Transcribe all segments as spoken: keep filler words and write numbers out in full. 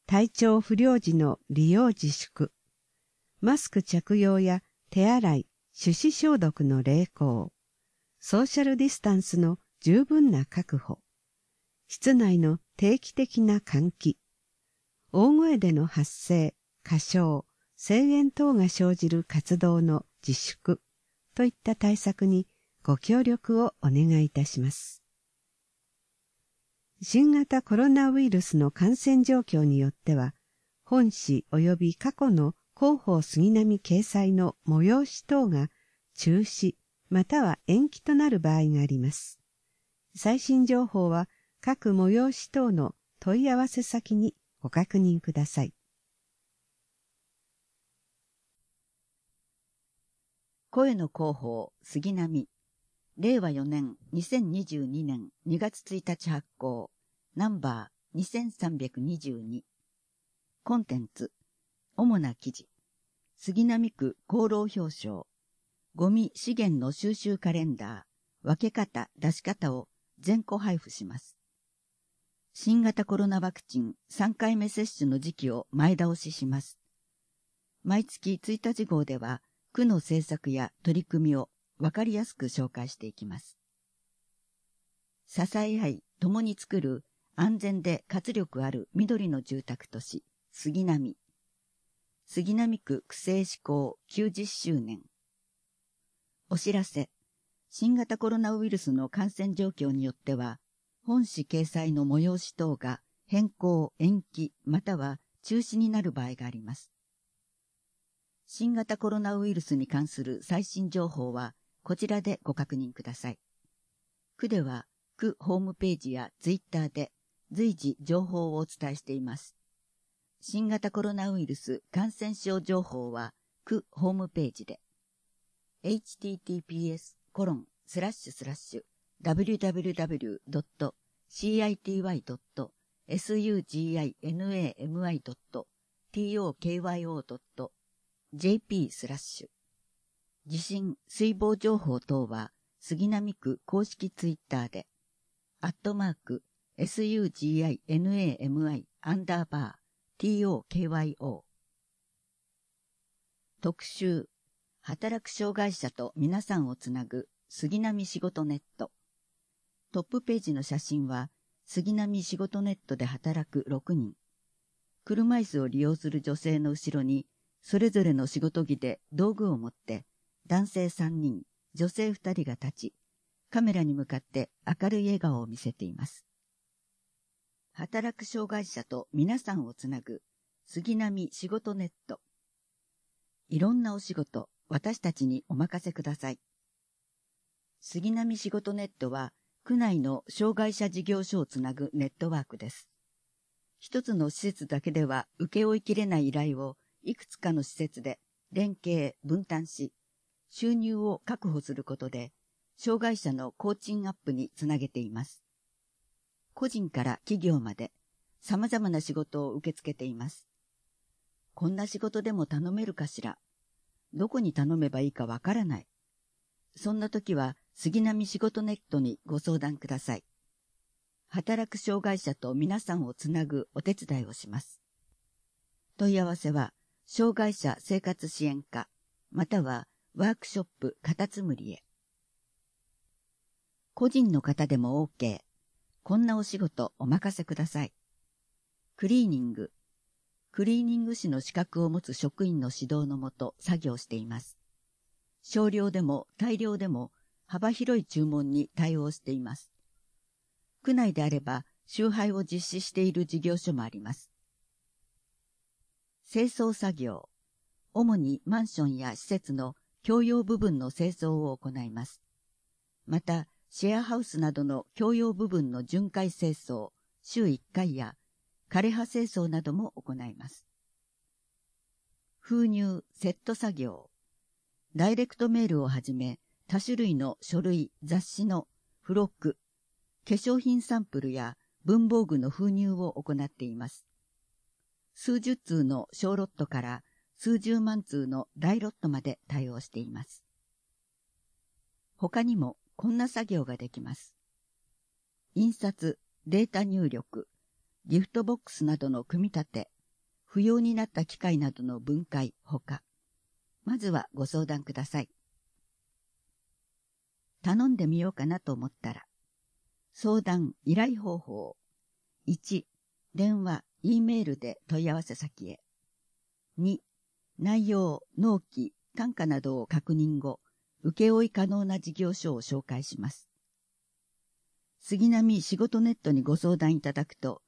体調不良時の利用自粛、マスク着用や手洗い、手指消毒の励行、ソーシャルディスタンスの十分な確保、室内の定期的な換気、大声での発声、歌唱、声援等が生じる活動の自粛といった対策にご協力をお願いいたします。新型コロナウイルスの感染状況によっては、本誌及び過去の広報杉並掲載の催し等が中止または延期となる場合があります。最新情報は各催し等の問い合わせ先にご確認ください。 声の広報杉並、れいわよねんにせんにじゅうにねんにがつついたち発行、ナンバーにせんさんびゃくにじゅうに。コンテンツ、主な記事、杉並区功労表彰、ゴミ資源の収集カレンダー、分け方、出し方を全個配布します。新型コロナワクチンさんかいめ接種の時期を前倒しします。毎月ついたち号では、区の政策や取り組みを分かりやすく紹介していきます。支え合い、共に作る安全で活力ある緑の住宅都市、杉並。杉並区区政施行きゅうじゅっしゅうねん。お知らせ。新型コロナウイルスの感染状況によっては、本誌掲載の催し等が変更、延期、または中止になる場合があります。新型コロナウイルスに関する最新情報は、こちらでご確認ください。区では、区ホームページやツイッターで随時情報をお伝えしています。新型コロナウイルス感染症情報は、区ホームページで、エイチティーティーピーエスコロンスラッシュスラッシュダブリューダブリューダブリュードットシーアイティーワイドットエスユージーアイエヌエーエムアイドットティーオーケーワイオードットジェーピースラッシュ地震、水防情報等は杉並区公式ツイッターでアットマーク エスユージーアイエヌエーエムアイ アンダーバー ティーオーケーワイオー 特集働く障害者と皆さんをつなぐ杉並仕事ネット。トップページの写真は杉並仕事ネットで働くろくにん。車椅子を利用する女性の後ろにそれぞれの仕事着で道具を持って男性さんにん、女性ふたりが立ち、カメラに向かって明るい笑顔を見せています。働く障害者と皆さんをつなぐ杉並仕事ネット。いろんなお仕事、私たちにお任せください。杉並仕事ネットは、区内の障害者事業所をつなぐネットワークです。一つの施設だけでは請け負いきれない依頼をいくつかの施設で連携、分担し、収入を確保することで、障害者の工賃アップにつなげています。個人から企業まで、様々な仕事を受け付けています。こんな仕事でも頼めるかしら。どこに頼めばいいかわからない。そんな時は杉並仕事ネットにご相談ください。働く障害者と皆さんをつなぐお手伝いをします。問い合わせは障害者生活支援課またはワークショップカタツムリへ。個人の方でも OK。こんなお仕事お任せください。クリーニング。クリーニング士の資格を持つ職員の指導のもと作業しています。少量でも大量でも幅広い注文に対応しています。区内であれば集配を実施している事業所もあります。清掃作業。主にマンションや施設の共用部分の清掃を行います。また、シェアハウスなどの共用部分の巡回清掃、週いっかいや枯葉清掃なども行います。封入、セット作業。ダイレクトメールをはじめ、多種類の書類、雑誌の付録、化粧品サンプルや文房具の封入を行っています。数十通の小ロットから数十万通の大ロットまで対応しています。他にもこんな作業ができます。印刷、データ入力、ギフトボックスなどの組み立て、 不要になった機械などの分解ほか、まずはご相談ください。頼んでみようかなと思ったら、相談依頼方法。いち、電話、E メールで問い合わせ先へ。に、内容、納期、単価などを確認後、請負可能な事業所を紹介します。杉並仕事ネットにご相談いただくと、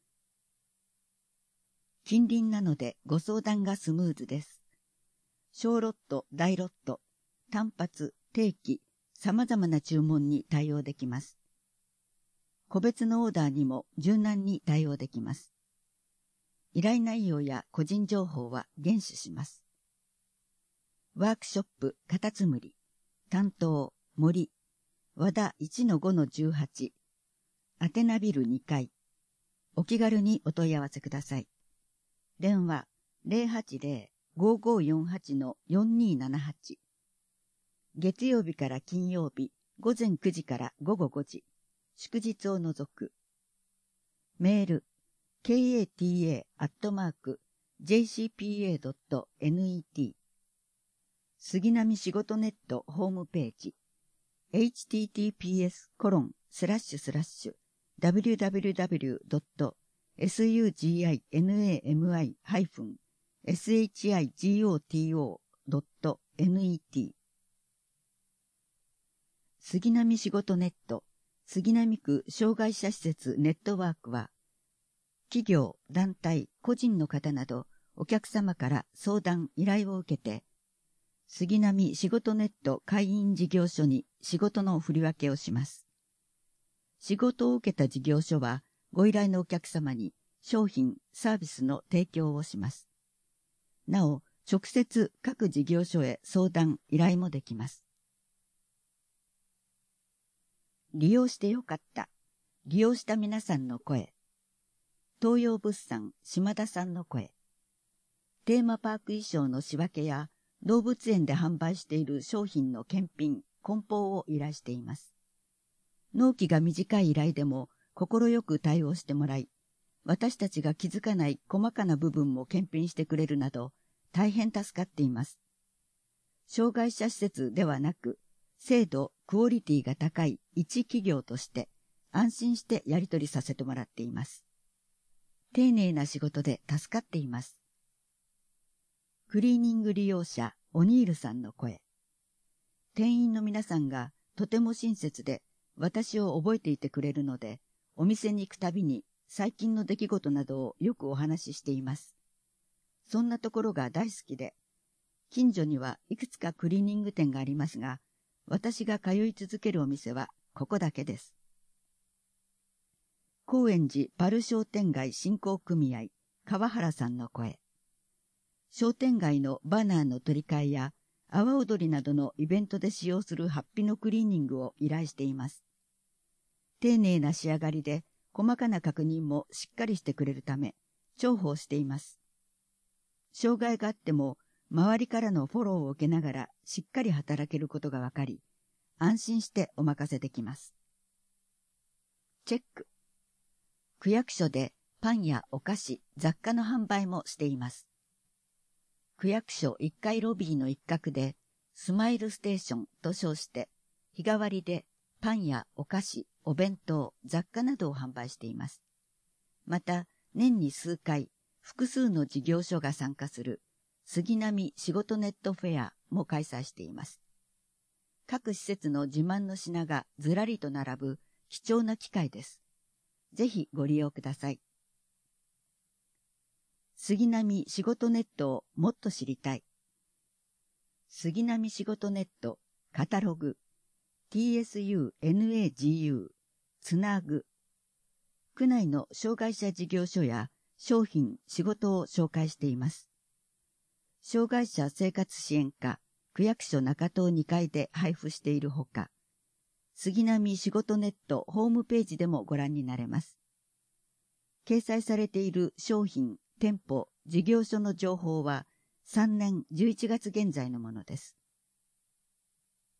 近隣なのでご相談がスムーズです。小ロット、大ロット、単発、定期、様々な注文に対応できます。個別のオーダーにも柔軟に対応できます。依頼内容や個人情報は厳守します。ワークショップ、カタツムリ、担当、森、和田 いちのごのじゅうはち、アテナビルにかい。お気軽にお問い合わせください。電話 ゼロはちゼロ ごーごーよんはち のよんにーななはち。月曜日から金曜日、午前くじから午後ごじ。祝日を除く。メール ケーエーティーエー アットマーク ジェイシーピーエー ドット ネット 杉並仕事ネットホームページ エイチティーティーピーエス コロン スラッシュスラッシュ ダブリューダブリューダブリュー ドット スギナミ ハイフン シゴト ドット ネット 杉並仕事ネット杉並区障害者施設ネットワークは、企業、団体、個人の方などお客様から相談、依頼を受けて、杉並仕事ネット会員事業所に仕事の振り分けをします。仕事を受けた事業所は、ご依頼のお客様に商品、サービスの提供をします。なお、直接各事業所へ相談、依頼もできます。利用してよかった。利用した皆さんの声。東洋物産島田さんの声。テーマパーク衣装の仕分けや動物園で販売している商品の検品、梱包を依頼しています。納期が短い依頼でも快く対応してもらい、私たちが気づかない細かな部分も検品してくれるなど、大変助かっています。障害者施設ではなく、精度、クオリティが高い一企業として安心してやり取りさせてもらっています。丁寧な仕事で助かっています。クリーニング利用者オニールさんの声。店員の皆さんがとても親切で私を覚えていてくれるので、お店に行くたびに最近の出来事などをよくお話ししています。そんなところが大好きで、近所にはいくつかクリーニング店がありますが、私が通い続けるお店はここだけです。高円寺パル商店街振興組合川原さんの声。商店街のバナーの取り替えや阿波踊りなどのイベントで使用するハッピのクリーニングを依頼しています。丁寧な仕上がりで細かな確認もしっかりしてくれるため重宝しています。障害があっても周りからのフォローを受けながらしっかり働けることがわかり、安心してお任せできます。チェック。区役所でパンやお菓子、雑貨の販売もしています。区役所いっかいロビーの一角でスマイルステーションと称して日替わりでパンやお菓子、お弁当、雑貨などを販売しています。また年に数回複数の事業所が参加する杉並仕事ネットフェアも開催しています。各施設の自慢の品がずらりと並ぶ貴重な機会です。ぜひご利用ください。杉並仕事ネットをもっと知りたい。杉並仕事ネットカタログ ティーエスユーエヌエージーユー つなぐ。区内の障害者事業所や商品、仕事を紹介しています。障害者生活支援課区役所中東にかいで配布しているほか、杉並仕事ネットホームページでもご覧になれます。掲載されている商品、店舗、事業所の情報はさんねんじゅういちがつ現在のものです。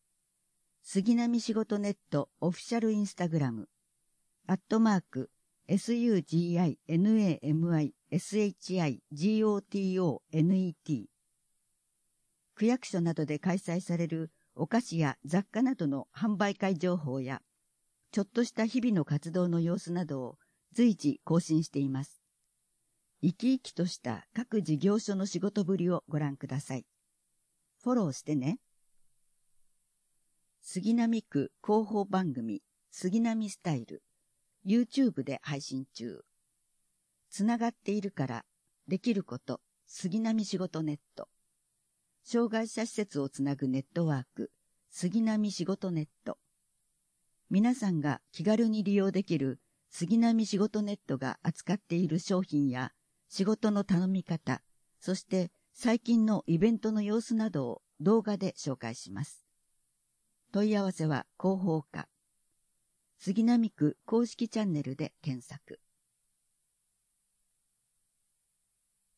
杉並仕事ネットオフィシャルインスタグラム、アットマーク、 スユージーアイエヌエーエムアイエスエイチアイジーオーティーオーエヌイーティー。区役所などで開催されるお菓子や雑貨などの販売会情報や、ちょっとした日々の活動の様子などを随時更新しています。生き生きとした各事業所の仕事ぶりをご覧ください。フォローしてね。杉並区広報番組杉並スタイル YouTube で配信中。つながっているからできること杉並仕事ネット。障害者施設をつなぐネットワーク杉並仕事ネット。皆さんが気軽に利用できる杉並仕事ネットが扱っている商品や仕事の頼み方、そして最近のイベントの様子などを動画で紹介します。問い合わせは広報課。杉並区公式チャンネルで検索。